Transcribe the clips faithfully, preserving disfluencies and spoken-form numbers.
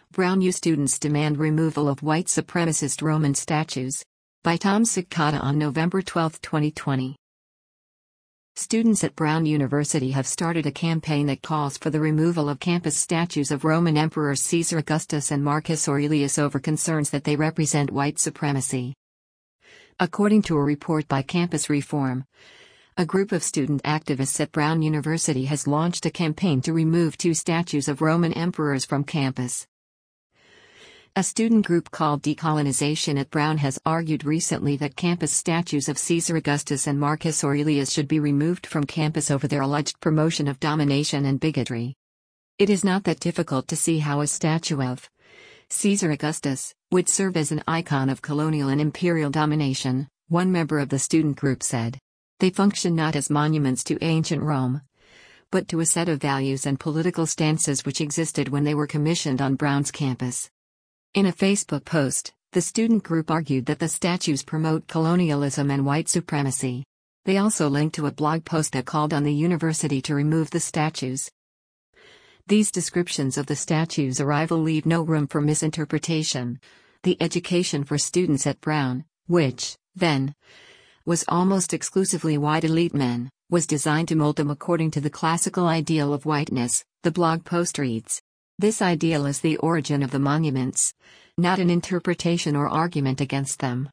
Brown U students demand removal of white supremacist Roman statues. By Tom Cicada on November twelfth, twenty twenty. Students at Brown University have started a campaign that calls for the removal of campus statues of Roman emperors Caesar Augustus and Marcus Aurelius over concerns that they represent white supremacy. According to a report by Campus Reform, a group of student activists at Brown University has launched a campaign to remove two statues of Roman emperors from campus. A student group called Decolonization at Brown has argued recently that campus statues of Caesar Augustus and Marcus Aurelius should be removed from campus over their alleged promotion of domination and bigotry. It is not that difficult to see how a statue of Caesar Augustus would serve as an icon of colonial and imperial domination, one member of the student group said. They function not as monuments to ancient Rome, but to a set of values and political stances which existed when they were commissioned on Brown's campus. In a Facebook post, the student group argued that the statues promote colonialism and white supremacy. They also linked to a blog post that called on the university to remove the statues. These descriptions of the statues' arrival leave no room for misinterpretation. The education for students at Brown, which, then, was almost exclusively white elite men, was designed to mold them according to the classical ideal of whiteness, the blog post reads. This ideal is the origin of the monuments, not an interpretation or argument against them.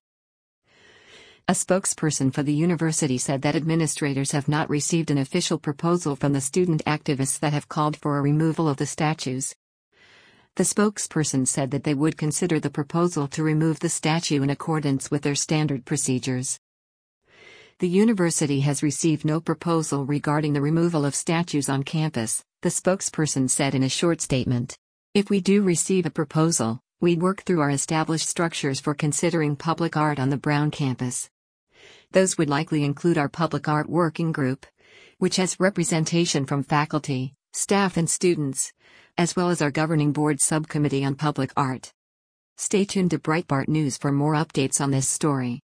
A spokesperson for the university said that administrators have not received an official proposal from the student activists that have called for a removal of the statues. The spokesperson said that they would consider the proposal to remove the statue in accordance with their standard procedures. The university has received no proposal regarding the removal of statues on campus, the spokesperson said in a short statement. If we do receive a proposal, we'd work through our established structures for considering public art on the Brown campus. Those would likely include our Public Art Working Group, which has representation from faculty, staff and students, as well as our Governing Board Subcommittee on Public Art. Stay tuned to Breitbart News for more updates on this story.